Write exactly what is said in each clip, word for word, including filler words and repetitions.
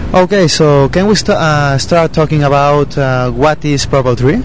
Okay, so can we st- uh, start talking about uh, what is Purple Tree?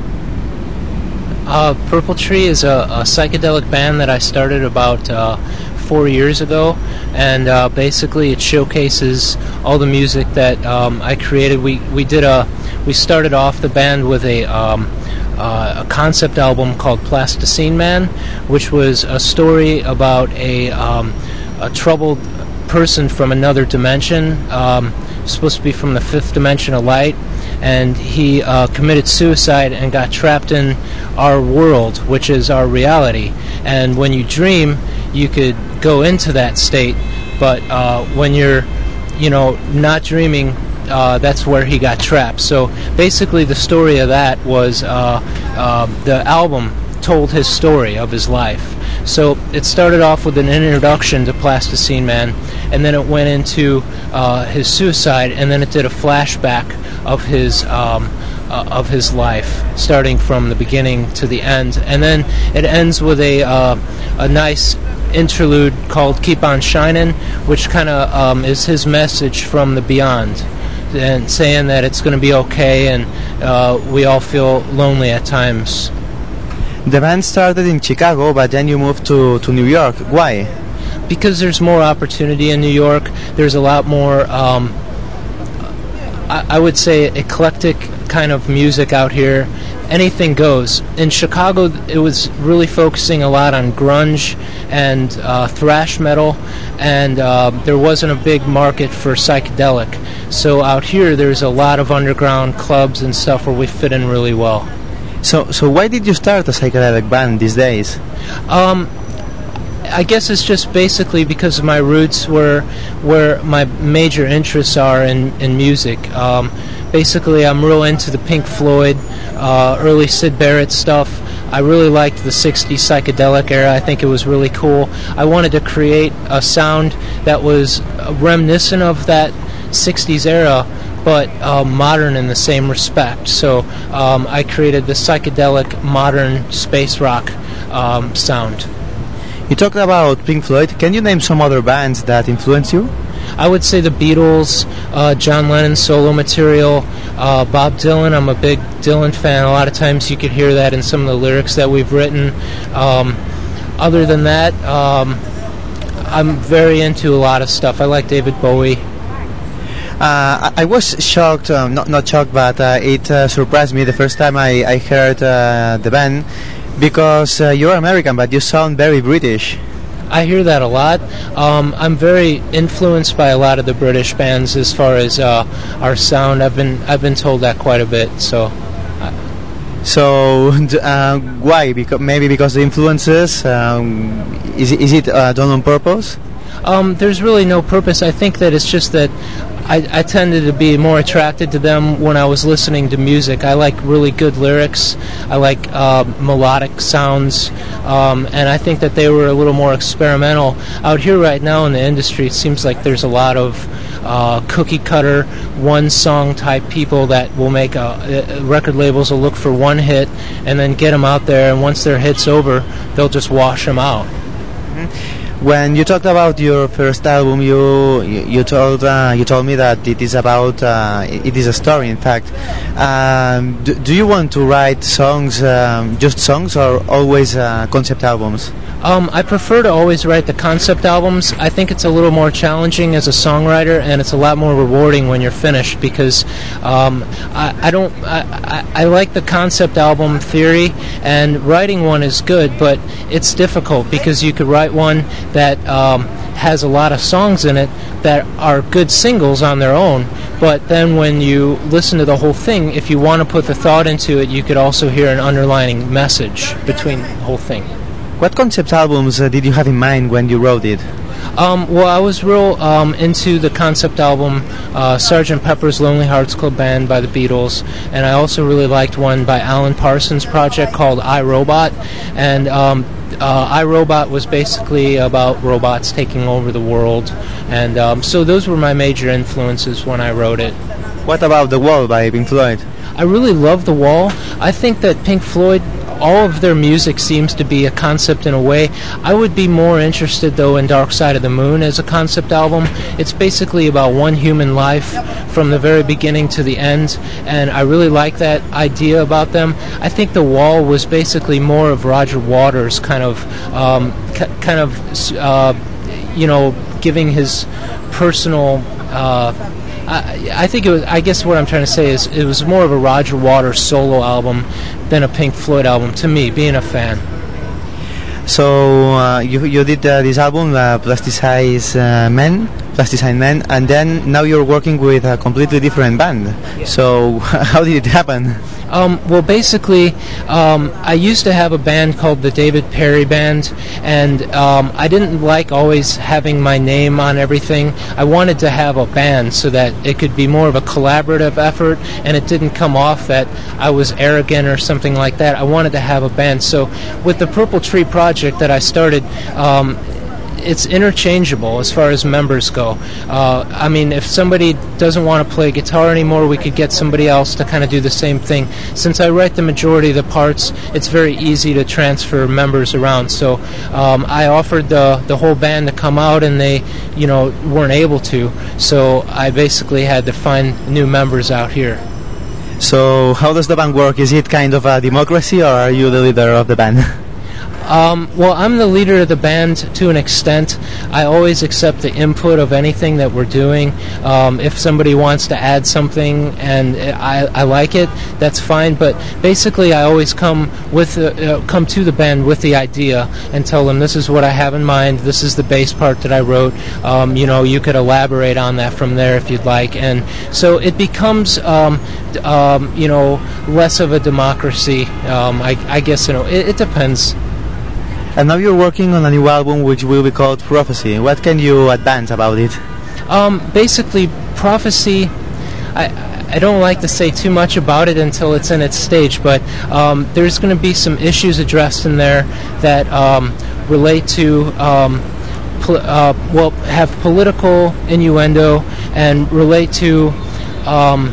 Uh, Purple Tree is a, a psychedelic band that I started about uh, four years ago, and uh, basically it showcases all the music that um, I created. We we did a we started off the band with a um, uh, a concept album called Plasticine Man, which was a story about a um, a troubled person from another dimension, um, supposed to be from the fifth dimension of light, and he uh, committed suicide and got trapped in our world, which is our reality. And when you dream, you could go into that state, but uh, when you're, you know, not dreaming, uh, that's where he got trapped. So basically, the story of that was uh, uh, the album told his story of his life. So it started off with an introduction to Plasticine Man, and then it went into uh, his suicide, and then it did a flashback of his um, uh, of his life, starting from the beginning to the end, and then it ends with a uh, a nice interlude called "Keep on Shining," which kind of um, is his message from the beyond, and saying that it's going to be okay, and uh, we all feel lonely at times. The band started in Chicago, but then you moved to, to New York. Why? Because there's more opportunity in New York. There's a lot more, um, I, I would say, eclectic kind of music out here. Anything goes. In Chicago, it was really focusing a lot on grunge and uh, thrash metal, and uh, there wasn't a big market for psychedelic. So out here, there's a lot of underground clubs and stuff where we fit in really well. So, so why did you start a psychedelic band these days? Um, I guess it's just basically because of my roots, where where my major interests are in in music. Um, basically, I'm real into the Pink Floyd, uh, early Syd Barrett stuff. I really liked the sixties psychedelic era. I think it was really cool. I wanted to create a sound that was reminiscent of that sixties era, but uh, modern in the same respect. So um, I created the psychedelic modern space rock um, sound. You talked about Pink Floyd. Can you name some other bands that influenced you? I would say the Beatles, uh, John Lennon's solo material, uh, Bob Dylan. I'm a big Dylan fan. A lot of times you could hear that in some of the lyrics that we've written. Um, other than that, um, I'm very into a lot of stuff. I like David Bowie. Uh, I, I was shocked, um, not not shocked, but uh, it uh, surprised me the first time I, I heard uh, the band, because uh, you're American, but you sound very British. I hear that a lot. Um, I'm very influenced by a lot of the British bands as far as uh, our sound. I've been I've been told that quite a bit. So, uh, so uh, why? Because maybe because the influences. Um, is it, is it uh, done on purpose? Um, there's really no purpose. I think that it's just that I, I tended to be more attracted to them when I was listening to music. I like really good lyrics. I like uh, melodic sounds, um, and I think that they were a little more experimental. Out here right now in the industry, it seems like there's a lot of uh, cookie cutter, one song type people that will make a, uh, record labels will look for one hit and then get them out there, and once their hit's over, they'll just wash them out. Mm-hmm. When you talked about your first album, you you, you told uh, you told me that it is about uh, it is a story. In fact, um, do, do you want to write songs, um, just songs, or always uh, concept albums? Um, I prefer to always write the concept albums. I think it's a little more challenging as a songwriter, and it's a lot more rewarding when you're finished, because um, I, I don't. I, I, I like the concept album theory, and writing one is good, but it's difficult because you could write one that um, has a lot of songs in it that are good singles on their own, but then when you listen to the whole thing, if you want to put the thought into it, you could also hear an underlining message between the whole thing. What concept albums uh, did you have in mind when you wrote it? Um, well, I was real um, into the concept album uh, Sergeant Pepper's Lonely Hearts Club Band by the Beatles, and I also really liked one by Alan Parsons' project called I, Robot, and um, uh, I, Robot was basically about robots taking over the world, and um, so those were my major influences when I wrote it. What about The Wall by Pink Floyd? I really love The Wall. I think that Pink Floyd all of their music seems to be a concept in a way. I would be more interested, though, in Dark Side of the Moon as a concept album. It's basically about one human life from the very beginning to the end, and I really like that idea about them. I think The Wall was basically more of Roger Waters kind of, um, c- kind of, uh, you know, giving his personal. Uh, I, I think it was. I guess what I'm trying to say is it was more of a Roger Waters solo album than a Pink Floyd album to me, being a fan. So uh, you you did uh, this album, uh, Plasticize uh, Men, Plasticine Men, and then now you're working with a completely different band. Yeah. So how did it happen? Um, well, basically, um, I used to have a band called the David Perry Band, and um, I didn't like always having my name on everything. I wanted to have a band so that it could be more of a collaborative effort, and it didn't come off that I was arrogant or something like that. I wanted to have a band. So with the Purple Tree project that I started, um, it's interchangeable as far as members go. Uh, I mean, if somebody doesn't want to play guitar anymore, we could get somebody else to kind of do the same thing. Since I write the majority of the parts, it's very easy to transfer members around. So um, I offered the the whole band to come out, and they, you know, weren't able to. So I basically had to find new members out here. So how does the band work? Is it kind of a democracy, or are you the leader of the band? Um, well, I'm the leader of the band to an extent. I always accept the input of anything that we're doing. Um, if somebody wants to add something and I, I like it, that's fine. But basically, I always come with uh, come to the band with the idea and tell them this is what I have in mind. This is the bass part that I wrote. Um, you know, you could elaborate on that from there if you'd like. And so it becomes, um, um, you know, less of a democracy. Um, I, I guess you know it, it depends. And now you're working on a new album which will be called Prophecy. What can you advance about it? Um, basically, Prophecy, I, I don't like to say too much about it until it's in its stage, but um, there's going to be some issues addressed in there that um, relate to, um, pol- uh, well, have political innuendo and relate to um,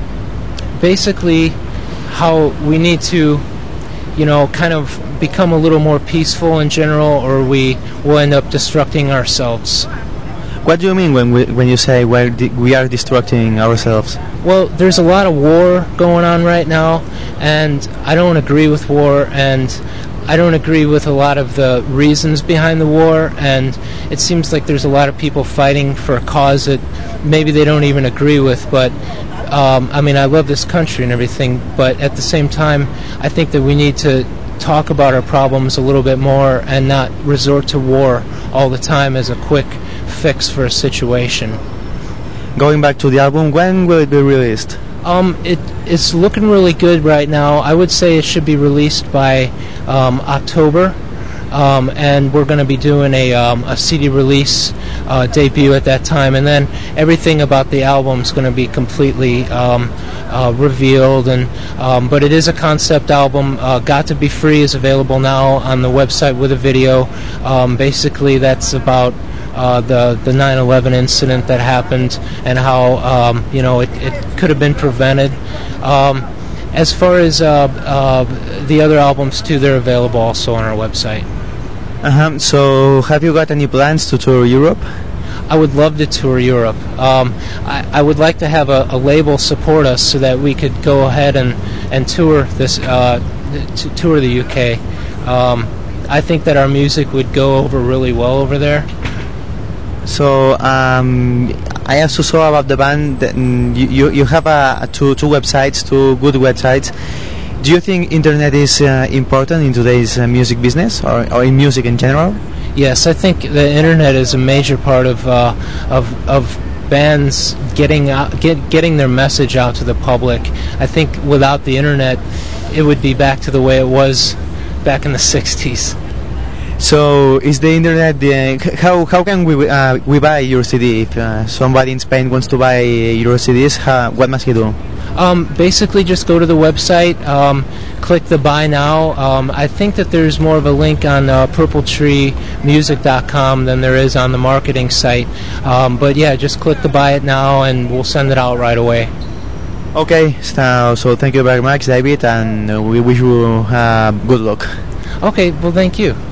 basically how we need to, you know, kind of become a little more peaceful in general, or we will end up destructing ourselves. What do you mean when we, when you say we're de- we are destructing ourselves? Well, there's a lot of war going on right now, and I don't agree with war, and I don't agree with a lot of the reasons behind the war, and it seems like there's a lot of people fighting for a cause that maybe they don't even agree with, but um, I mean, I love this country and everything, but at the same time, I think that we need to talk about our problems a little bit more and not resort to war all the time as a quick fix for a situation. Going back to the album, when will it be released? Um, it it's looking really good right now. I would say it should be released by um, October, um, and we're going to be doing a um, a C D release uh, debut at that time, and then everything about the album is going to be completely um, uh, revealed. And um, but it is a concept album. Uh, Got to Be Free is available now on the website with a video. Um, basically, that's about Uh, the the nine eleven incident that happened and how um, you know it, it could have been prevented. Um, as far as uh, uh, the other albums too, they're available also on our website. Uh-huh. So, have you got any plans to tour Europe? I would love to tour Europe. Um, I, I would like to have a, a label support us so that we could go ahead and and tour this uh, to tour the U K. Um, I think that our music would go over really well over there. So um, I also saw about the band that mm, you you have a, a two two websites, two good websites. Do you think internet is uh, important in today's uh, music business, or, or in music in general? Yes, I think the internet is a major part of uh, of of bands getting out, get, getting their message out to the public. I think without the internet, it would be back to the way it was back in the sixties. So, is the internet the, how how can we uh, we buy your C D if uh, somebody in Spain wants to buy your C Ds? How, what must he do? Um, basically, just go to the website, um, click the buy now. Um, I think that there's more of a link on uh, purple tree music dot com than there is on the marketing site. Um, but yeah, just click the buy it now, and we'll send it out right away. Okay, so, so thank you very much, David, and uh, we wish you uh, good luck. Okay, well, thank you.